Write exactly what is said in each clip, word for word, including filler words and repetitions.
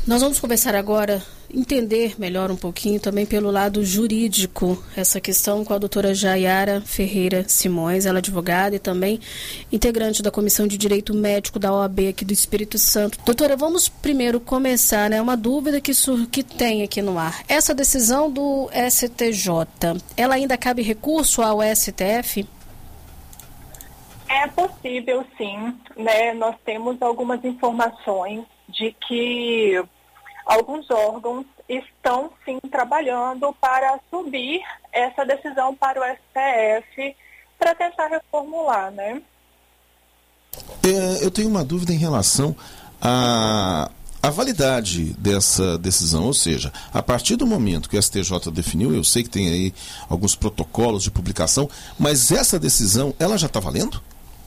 Nós vamos conversar agora, entender melhor um pouquinho também pelo lado jurídico essa questão com a doutora Jaiara Ferreira Simões, ela é advogada e também integrante da Comissão de Direito Médico da O A B aqui do Espírito Santo. Doutora, vamos primeiro começar, né, uma dúvida que, sur- que tem aqui no ar. Essa decisão do S T J, ela ainda cabe recurso ao S T F? É possível, sim, né? Nós temos algumas informações de que alguns órgãos estão, sim, trabalhando para subir essa decisão para o S T F para tentar reformular, né? É, eu tenho uma dúvida em relação à a, a validade dessa decisão, ou seja, a partir do momento que o S T J definiu, eu sei que tem aí alguns protocolos de publicação, mas essa decisão, ela já está valendo?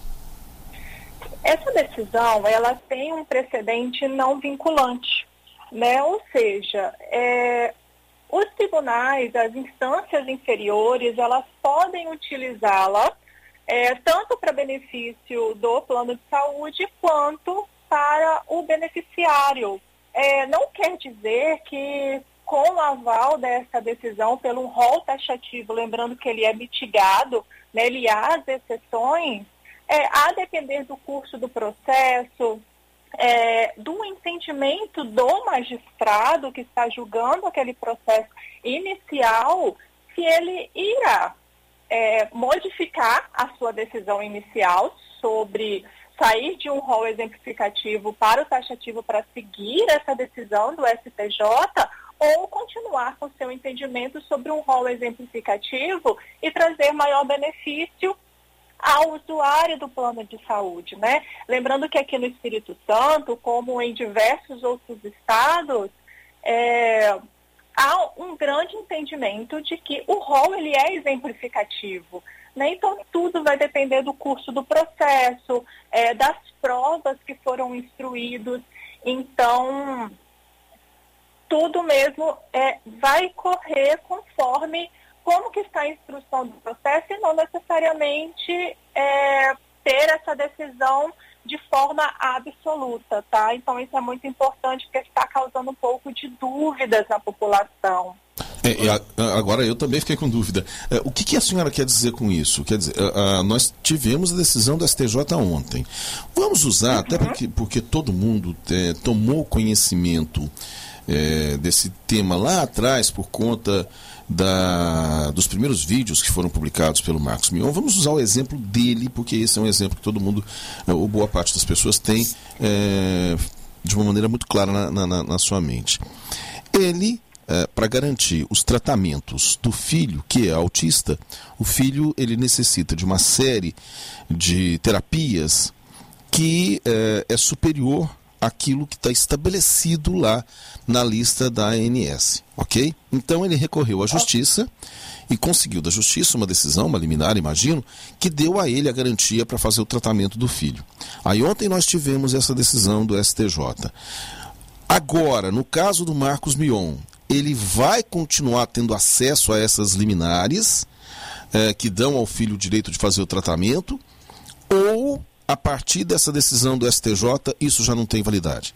Essa decisão, ela tem um precedente não vinculante. Né? Ou seja, é, os tribunais, as instâncias inferiores, elas podem utilizá-la é, tanto para benefício do plano de saúde quanto para o beneficiário. É, não quer dizer que com o aval dessa decisão pelo rol taxativo, lembrando que ele é mitigado, né, ele há as exceções, é, a depender do curso do processo, É, do entendimento do magistrado que está julgando aquele processo inicial, se ele irá é, modificar a sua decisão inicial sobre sair de um rol exemplificativo para o taxativo para seguir essa decisão do S T J, ou continuar com seu entendimento sobre um rol exemplificativo e trazer maior benefício ao usuário do plano de saúde, né? Lembrando que aqui no Espírito Santo, como em diversos outros estados, é, há um grande entendimento de que o rol ele é exemplificativo, né? Então tudo vai depender do curso do processo, é, das provas que foram instruídos. Então tudo mesmo é, vai correr conforme como que está a instrução do processo e não necessariamente é, ter essa decisão de forma absoluta, tá? Então isso é muito importante porque está causando um pouco de dúvidas na população. É, e a, agora eu também fiquei com dúvida. É, o que, que a senhora quer dizer com isso? Quer dizer, a, a, nós tivemos a decisão do S T J ontem. Vamos usar, uhum. até porque, porque todo mundo é, tomou conhecimento é, desse tema lá atrás por conta Da, dos primeiros vídeos que foram publicados pelo Marcos Mion. Vamos usar o exemplo dele, porque esse é um exemplo que todo mundo, ou boa parte das pessoas, tem é, de uma maneira muito clara na, na, na sua mente. Ele, é, para garantir os tratamentos do filho, que é autista, o filho ele necessita de uma série de terapias que é, é superior àquilo que está estabelecido lá na lista da A N S, ok? Então ele recorreu à justiça e conseguiu da justiça uma decisão, uma liminar, imagino, que deu a ele a garantia para fazer o tratamento do filho. Aí ontem nós tivemos essa decisão do S T J. Agora, no caso do Marcos Mion, ele vai continuar tendo acesso a essas liminares eh, que dão ao filho o direito de fazer o tratamento, ou a partir dessa decisão do S T J, isso já não tem validade?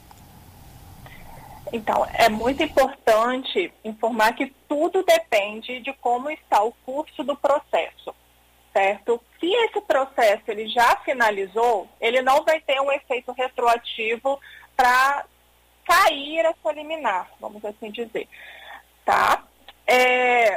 Então, é muito importante informar que tudo depende de como está o curso do processo, certo? Se esse processo ele já finalizou, ele não vai ter um efeito retroativo para cair essa liminar, vamos assim dizer, tá? É...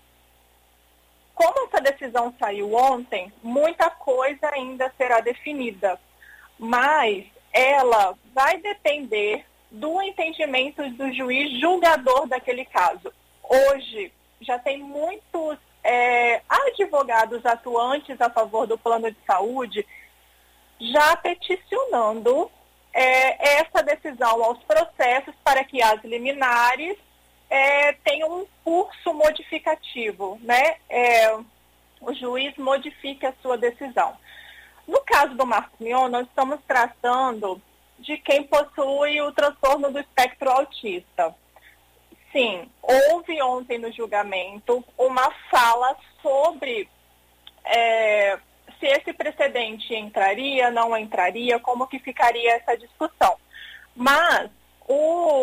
Como essa decisão saiu ontem, muita coisa ainda será definida, mas ela vai depender do entendimento do juiz julgador daquele caso. Hoje, já tem muitos é, advogados atuantes a favor do plano de saúde já peticionando é, essa decisão aos processos para que as liminares É, tem um curso modificativo, né? É, o juiz modifique a sua decisão. No caso do Marcos Mion, nós estamos tratando de quem possui o transtorno do espectro autista. Sim, houve ontem no julgamento uma fala sobre é, se esse precedente entraria, não entraria, como que ficaria essa discussão. Mas o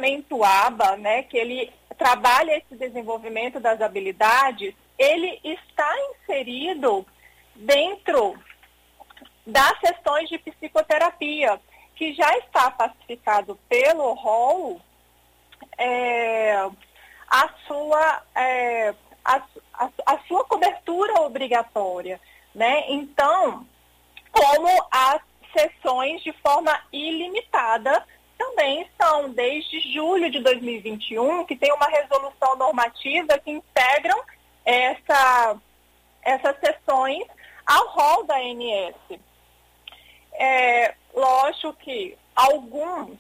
tratamento A B A, né, que ele trabalha esse desenvolvimento das habilidades, ele está inserido dentro das sessões de psicoterapia, que já está pacificado pelo rol é, a, sua, é, a, a, a sua cobertura obrigatória, né? Então, como as sessões de forma ilimitada também são desde julho de dois mil e vinte e um, que tem uma resolução normativa que integram essa, essas sessões ao rol da A N S. É, lógico que alguns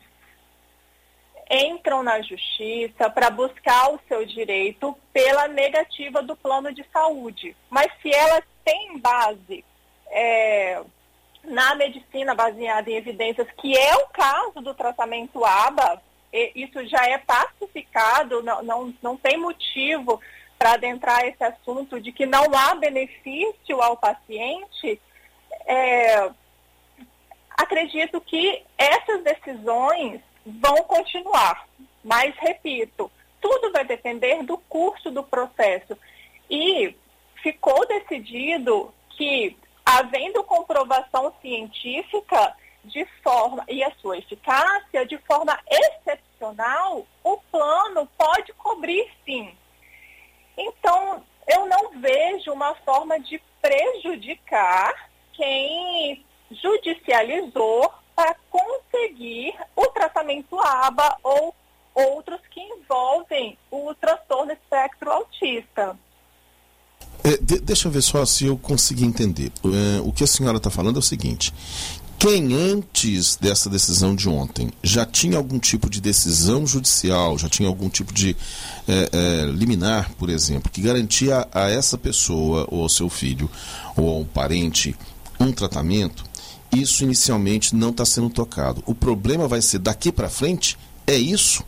entram na justiça para buscar o seu direito pela negativa do plano de saúde, mas se elas têm base é, na medicina baseada em evidências, que é o caso do tratamento A B A, isso já é pacificado, não, não, não tem motivo para adentrar esse assunto de que não há benefício ao paciente, é, acredito que essas decisões vão continuar. Mas, repito, tudo vai depender do curso do processo. E ficou decidido que, havendo comprovação científica de forma, e a sua eficácia, de forma excepcional, o plano pode cobrir, sim. Então, eu não vejo uma forma de prejudicar quem judicializou para conseguir o tratamento A B A ou outros que envolvem o transtorno espectro autista. É, de, deixa eu ver só se eu consegui entender. É, o que a senhora está falando é o seguinte: quem antes dessa decisão de ontem já tinha algum tipo de decisão judicial, já tinha algum tipo de é, é, liminar, por exemplo, que garantia a essa pessoa, ou ao seu filho, ou a um parente, um tratamento, isso inicialmente não está sendo tocado. O problema vai ser daqui para frente? É isso?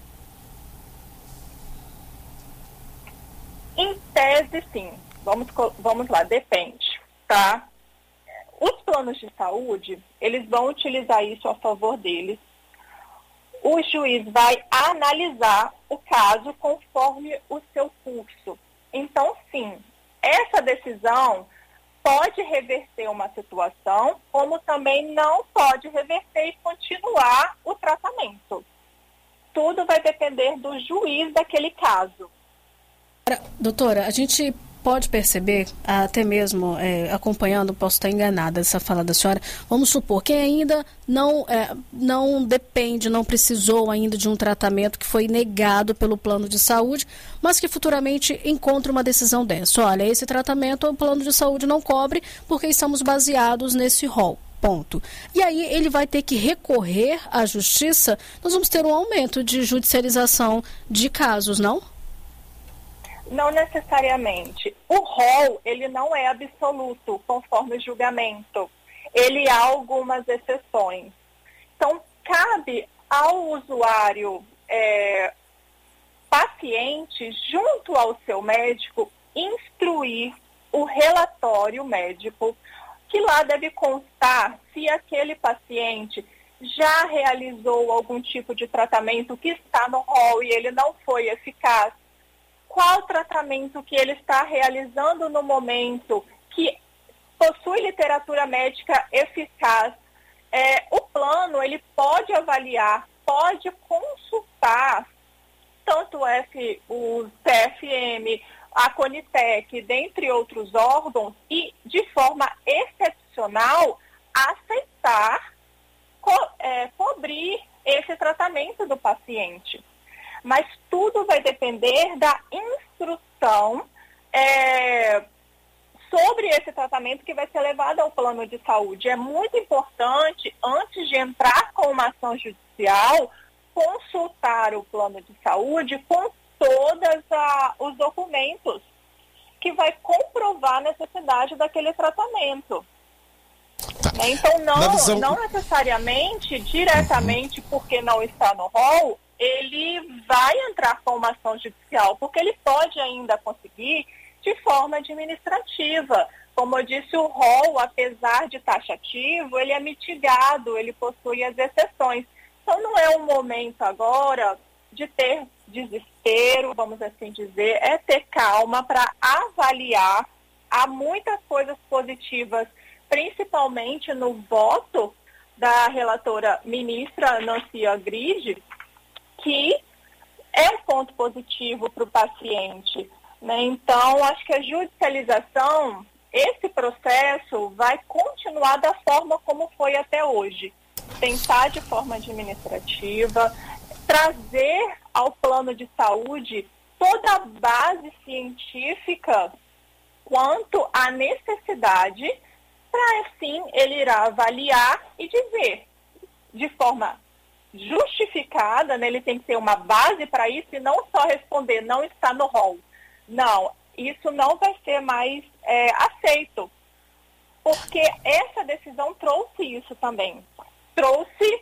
Em tese, sim. Vamos, vamos lá, depende, tá? Os planos de saúde, eles vão utilizar isso a favor deles. O juiz vai analisar o caso conforme o seu curso. Então, sim, essa decisão pode reverter uma situação, como também não pode reverter e continuar o tratamento. Tudo vai depender do juiz daquele caso. Doutora, a gente pode perceber, até mesmo é, acompanhando, posso estar enganada essa fala da senhora, vamos supor, quem ainda não, é, não depende, não precisou ainda de um tratamento que foi negado pelo plano de saúde, mas que futuramente encontra uma decisão dessa. Olha, esse tratamento o plano de saúde não cobre porque estamos baseados nesse rol. Ponto. E aí ele vai ter que recorrer à justiça, nós vamos ter um aumento de judicialização de casos, não? Não necessariamente. O rol, ele não é absoluto, conforme o julgamento. Ele há algumas exceções. Então, cabe ao usuário, é, paciente, junto ao seu médico, instruir o relatório médico, que lá deve constar se aquele paciente já realizou algum tipo de tratamento que está no rol e ele não foi eficaz, qual tratamento que ele está realizando no momento, que possui literatura médica eficaz. É, o plano, ele pode avaliar, pode consultar tanto o, F, o C F M, a Conitec, dentre outros órgãos, e de forma excepcional aceitar co, é, cobrir esse tratamento do paciente. Mas tudo vai depender da instrução é, sobre esse tratamento que vai ser levado ao plano de saúde. É muito importante, antes de entrar com uma ação judicial, consultar o plano de saúde com todos os documentos que vai comprovar a necessidade daquele tratamento. Tá. Então, não, visão... não necessariamente, diretamente, porque não está no rol, ele vai entrar com uma ação judicial, porque ele pode ainda conseguir de forma administrativa. Como eu disse, o rol, apesar de taxativo, ele é mitigado, ele possui as exceções. Então, não é um momento agora de ter desespero, vamos assim dizer, é ter calma para avaliar. Há muitas coisas positivas, principalmente no voto da relatora ministra Nancy Grid, que é um ponto positivo para o paciente, né? Então, acho que a judicialização, esse processo vai continuar da forma como foi até hoje. Tentar de forma administrativa, trazer ao plano de saúde toda a base científica quanto à necessidade, para assim ele irá avaliar e dizer de forma justificada, né, ele tem que ter uma base para isso e não só responder, não está no rol. Não, isso não vai ser mais é, aceito, porque essa decisão trouxe isso também. Trouxe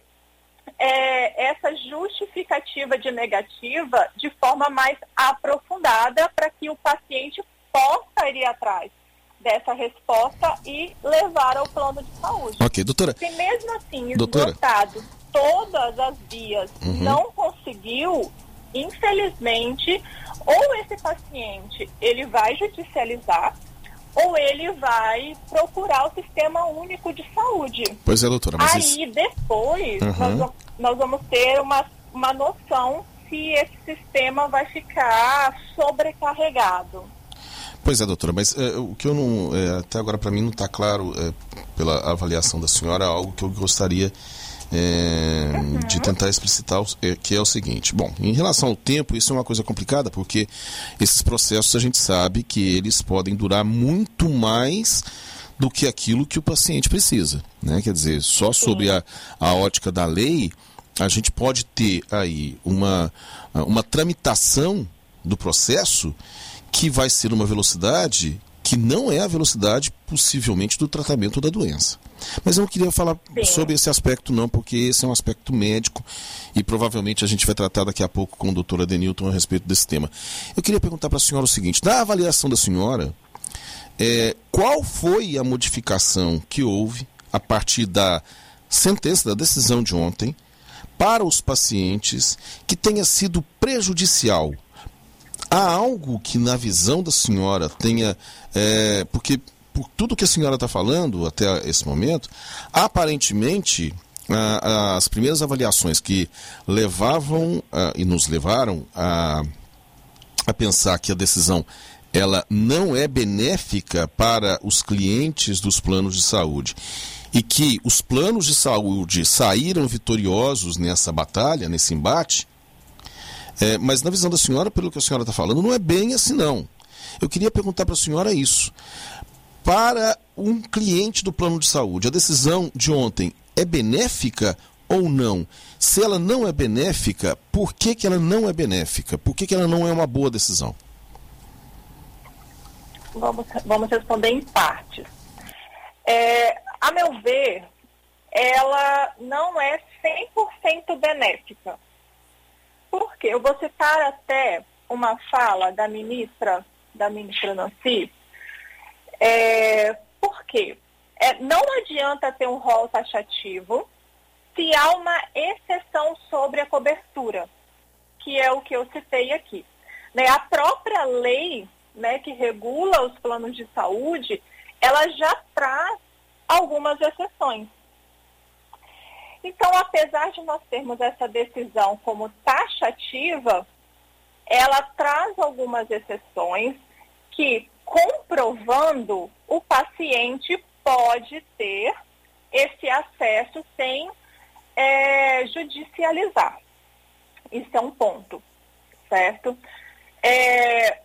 é, essa justificativa de negativa de forma mais aprofundada para que o paciente possa ir atrás dessa resposta e levar ao plano de saúde. Ok, doutora. Se mesmo assim, doutora. esgotado todas as vias, uhum. não conseguiu, infelizmente, ou esse paciente ele vai judicializar, ou ele vai procurar o Sistema Único de Saúde. Pois é, doutora. Mas Aí, isso... depois, uhum. nós, nós vamos ter uma, uma noção se esse sistema vai ficar sobrecarregado. Pois é, doutora, mas é, o que eu não... É, até agora, para mim, não está claro, é, pela avaliação da senhora, algo que eu gostaria é, uhum. de tentar explicitar, é, que é o seguinte. Bom, em relação ao tempo, isso é uma coisa complicada, porque esses processos a gente sabe que eles podem durar muito mais do que aquilo que o paciente precisa, né? Quer dizer, só sobre a, a ótica da lei, a gente pode ter aí uma, uma tramitação do processo que vai ser uma velocidade que não é a velocidade, possivelmente, do tratamento da doença. Mas eu não queria falar Sim. sobre esse aspecto não, porque esse é um aspecto médico e provavelmente a gente vai tratar daqui a pouco com o doutor Adenilton a respeito desse tema. Eu queria perguntar para a senhora o seguinte: na avaliação da senhora, é, qual foi a modificação que houve a partir da sentença, da decisão de ontem, para os pacientes que tenha sido prejudicial? Há algo que na visão da senhora tenha, é, porque por tudo que a senhora está falando até esse momento, aparentemente a, as primeiras avaliações que levavam a, e nos levaram a, a pensar que a decisão ela não é benéfica para os clientes dos planos de saúde e que os planos de saúde saíram vitoriosos nessa batalha, nesse embate. É, mas na visão da senhora, pelo que a senhora está falando, não é bem assim não. Eu queria perguntar para a senhora isso. Para um cliente do plano de saúde, a decisão de ontem é benéfica ou não? Se ela não é benéfica, por que, que ela não é benéfica? Por que, que ela não é uma boa decisão? Vamos, vamos responder em partes. É, a meu ver, ela não é cem por cento benéfica. Por quê? Eu vou citar até uma fala da ministra, da ministra Nancy. É, por quê? É, não adianta ter um rol taxativo se há uma exceção sobre a cobertura, que é o que eu citei aqui. Né, a própria lei, né, que regula os planos de saúde, ela já traz algumas exceções. Então, apesar de nós termos essa decisão como taxativa, ela traz algumas exceções que, comprovando, o paciente pode ter esse acesso sem é, judicializar. Isso é um ponto, certo? É,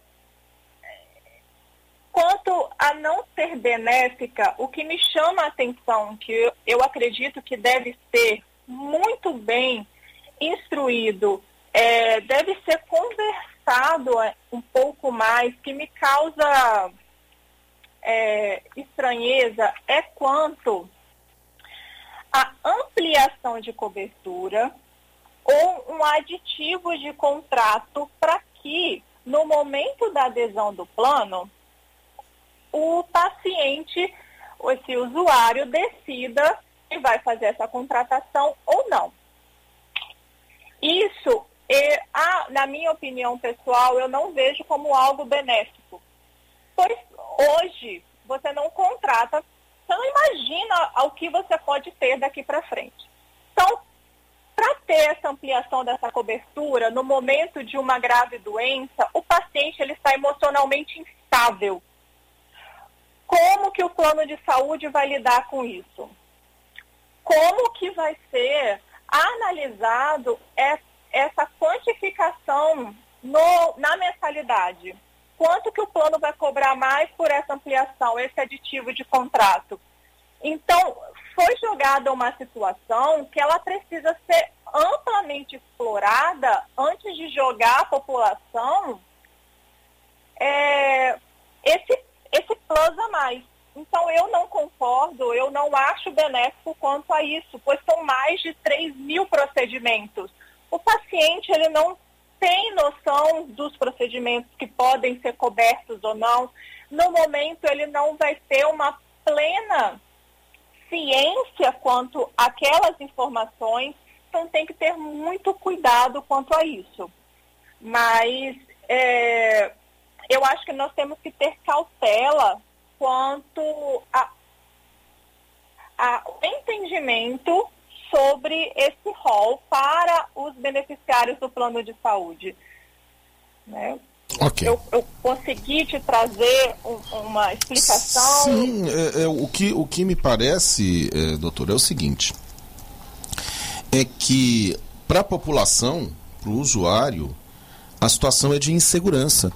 quanto a não ser benéfica, o que me chama a atenção, que eu, eu acredito que deve ser muito bem instruído, é, deve ser conversado um pouco mais, que me causa é, estranheza, é quanto a ampliação de cobertura ou um aditivo de contrato para que, no momento da adesão do plano, o paciente, esse usuário, decida se vai fazer essa contratação ou não. Isso, é, a na minha opinião pessoal, eu não vejo como algo benéfico. Pois hoje você não contrata, você não imagina o que você pode ter daqui para frente. Então, para ter essa ampliação dessa cobertura, no momento de uma grave doença, o paciente ele está emocionalmente instável. Como que o plano de saúde vai lidar com isso? Como que vai ser analisado essa quantificação no, na mensalidade? Quanto que o plano vai cobrar mais por essa ampliação, esse aditivo de contrato? Então, foi jogada uma situação que ela precisa ser amplamente explorada antes de jogar a população é, esse, esse plus a mais. Então, eu não concordo, eu não acho benéfico quanto a isso, pois são mais de três mil procedimentos. O paciente, ele não tem noção dos procedimentos que podem ser cobertos ou não. No momento, ele não vai ter uma plena ciência quanto àquelas informações, então tem que ter muito cuidado quanto a isso. Mas é, eu acho que nós temos que ter cautela quanto ao entendimento sobre esse rol para os beneficiários do plano de saúde. Né? Okay. Eu, eu consegui te trazer um, uma explicação? Sim, é, é, o, que, o que me parece, é, doutor, é o seguinte, é que para a população, para o usuário, a situação é de insegurança.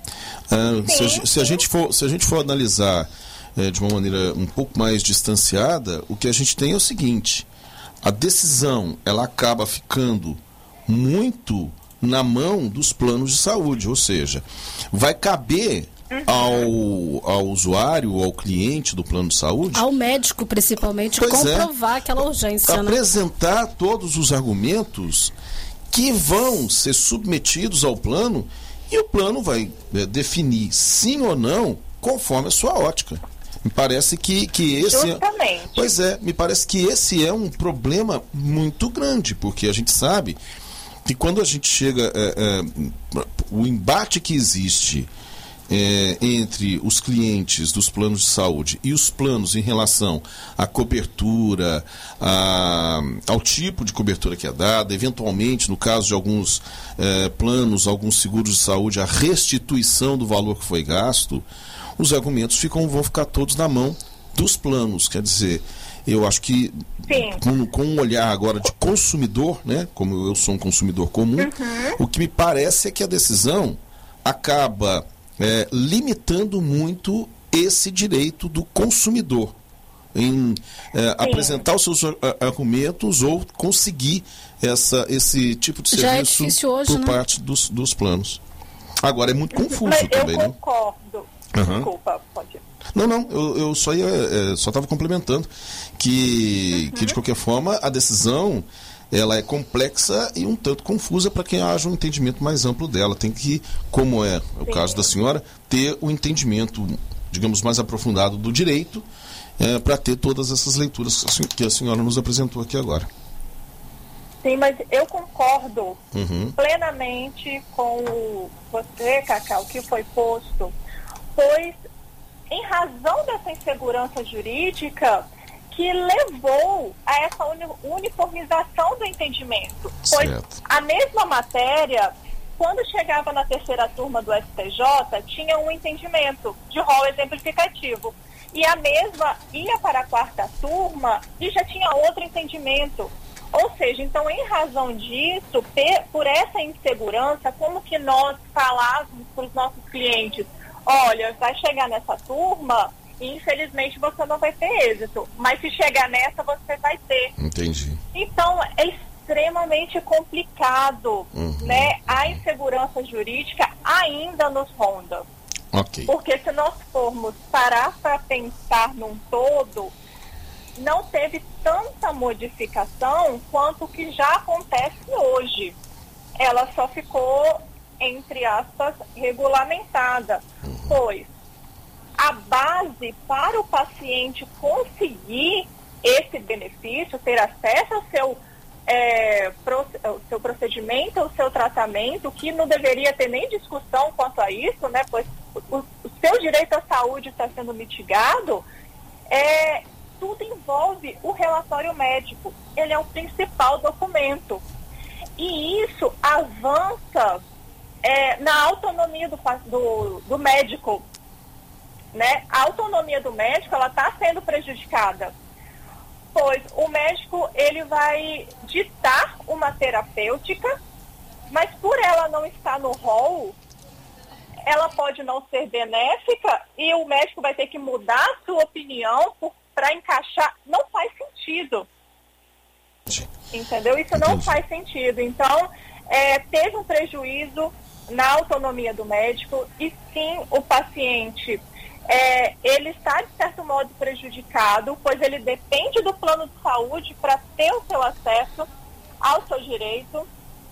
É, sim, se, a, se, a gente for, se a gente for analisar é, de uma maneira um pouco mais distanciada, o que a gente tem é o seguinte: a decisão ela acaba ficando muito na mão dos planos de saúde, ou seja, vai caber uhum. ao, ao usuário, ao cliente do plano de saúde, ao médico principalmente, pois comprovar é, aquela urgência, apresentar né? todos os argumentos que vão ser submetidos ao plano, e o plano vai é, definir sim ou não conforme a sua ótica. Me parece que, que esse Justamente. é, pois é, me parece que esse é um problema muito grande, porque a gente sabe que quando a gente chega, é, é, o embate que existe é, entre os clientes dos planos de saúde e os planos em relação à cobertura, a, ao tipo de cobertura que é dada, eventualmente, no caso de alguns é, planos, alguns seguros de saúde, a restituição do valor que foi gasto, os argumentos ficam, vão ficar todos na mão dos planos. Quer dizer, eu acho que com, com um olhar agora de consumidor, né, como eu sou um consumidor comum, uhum. o que me parece é que a decisão acaba é, limitando muito esse direito do consumidor em é, apresentar os seus argumentos ou conseguir essa, esse tipo de serviço é hoje, por né? parte dos, dos planos. Agora é muito confuso Mas também, eu concordo. Né? Desculpa, pode ir. Não, não, eu, eu só ia, é, só estava complementando que, uhum. que, de qualquer forma, a decisão ela é complexa e um tanto confusa para quem haja um entendimento mais amplo dela. Tem que, como é o Sim. caso da senhora, ter o um entendimento, digamos, mais aprofundado do direito é, para ter todas essas leituras que a senhora nos apresentou aqui agora. Sim, mas eu concordo uhum. plenamente com você, Cacau, que foi posto, pois em razão dessa insegurança jurídica que levou a essa uniformização do entendimento. Pois certo. A mesma matéria, quando chegava na terceira turma do S T J, tinha um entendimento de rol exemplificativo. E a mesma ia para a quarta turma e já tinha outro entendimento. Ou seja, então, em razão disso, por essa insegurança, como que nós falávamos para os nossos clientes: olha, vai chegar nessa turma e infelizmente você não vai ter êxito, mas se chegar nessa você vai ter. Entendi. Então é extremamente complicado, uhum. né? A insegurança jurídica ainda nos ronda. Okay. Porque se nós formos parar para pensar num todo, não teve tanta modificação quanto o que já acontece hoje. Ela só ficou, entre aspas, regulamentada, uhum. pois a base para o paciente conseguir esse benefício, ter acesso ao seu é, pro, o seu procedimento, o seu tratamento, que não deveria ter nem discussão quanto a isso, né? Pois o, o seu direito à saúde está sendo mitigado, é, tudo envolve o relatório médico. Ele é o principal documento. E isso avança é, na autonomia do, do, do médico. Né? A autonomia do médico ela está sendo prejudicada, pois o médico ele vai ditar uma terapêutica, mas por ela não estar no rol, ela pode não ser benéfica e o médico vai ter que mudar a sua opinião para encaixar. Não faz sentido. Sim. Entendeu? Isso não Entendi. faz sentido. Então, é, teve um prejuízo na autonomia do médico e sim o paciente É, ele está, de certo modo, prejudicado, pois ele depende do plano de saúde para ter o seu acesso ao seu direito.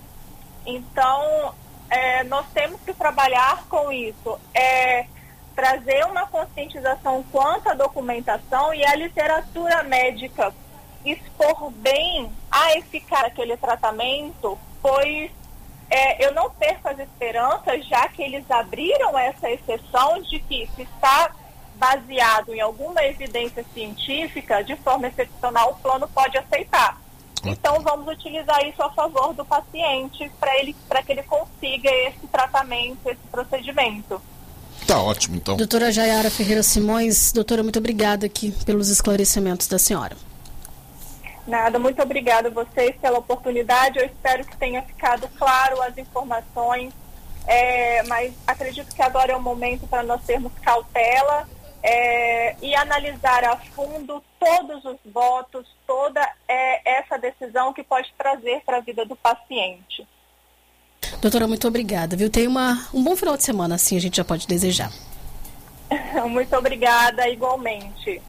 Então, é, nós temos que trabalhar com isso, é, trazer uma conscientização quanto à documentação e a literatura médica, expor bem a eficácia daquele tratamento, pois É, eu não perco as esperanças, já que eles abriram essa exceção de que se está baseado em alguma evidência científica, de forma excepcional, o plano pode aceitar. Então, vamos utilizar isso a favor do paciente para ele, para que ele consiga esse tratamento, esse procedimento. Tá ótimo, então. Doutora Jaiara Ferreira Simões, doutora, muito obrigada aqui pelos esclarecimentos da senhora. Nada, muito obrigada a vocês pela oportunidade. Eu espero que tenha ficado claro as informações, é, mas acredito que agora é o momento para nós termos cautela é, e analisar a fundo todos os votos, toda é, essa decisão que pode trazer para a vida do paciente. Doutora, muito obrigada, viu? Tenha uma, um bom final de semana, assim a gente já pode desejar. Muito obrigada, igualmente.